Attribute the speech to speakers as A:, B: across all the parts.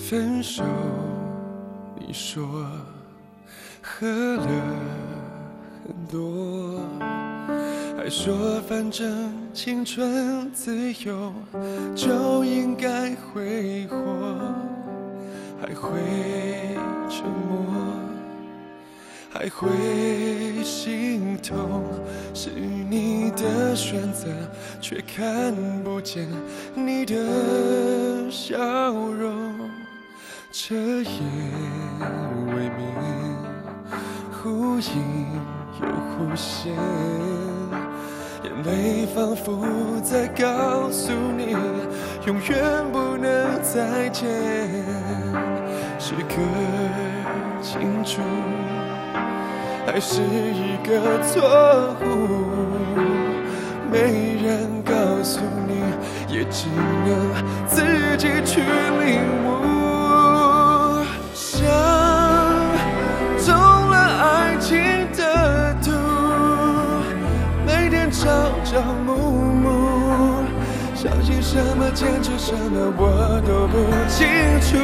A: 分手，你说喝了很多，还说反正青春自由就应该挥霍，还会沉默，还会心痛，是你的选择，却看不见你的笑容。彻夜未眠，忽隐又忽现，眼泪仿佛在告诉你，永远不能再见。是个清楚，还是一个错误？没人告诉你，也只能自己去领悟。像中了爱情的毒，每天朝朝暮暮，相信什么，坚持什么，我都不清楚。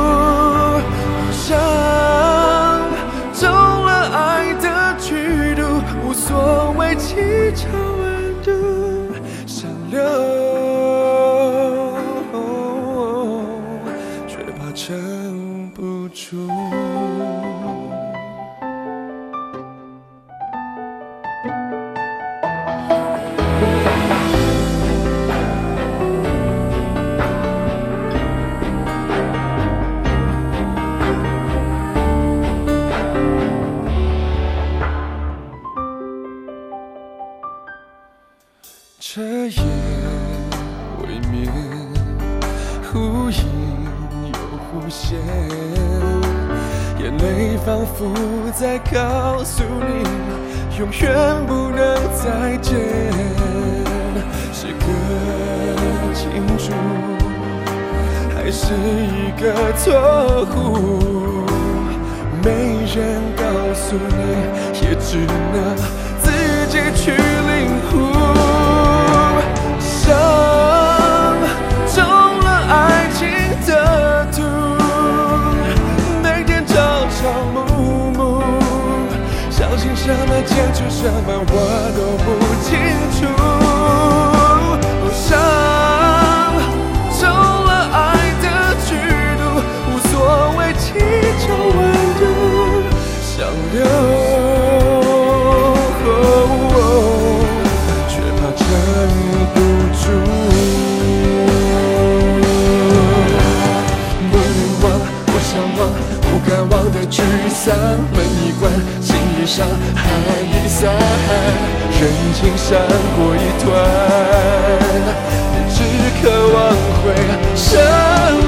A: 像中了爱的剧毒，无所谓起承暗度，想留，却怕撑不住。彻夜未眠，忽隐又忽现，眼泪仿佛在告诉你，永远不能再见。是个清楚，还是一个错误？没人告诉你，也只能自己去领悟。像中了爱情的毒，每天朝朝暮暮，相信什么，坚持什么，我都不清楚。像中了爱的剧毒，无所谓起承暗度，想留，却怕撑不住。不能忘，不想忘，不敢忘的沮丧，门一关，心一伤，海一散，人情闪过一段，也只渴望回生。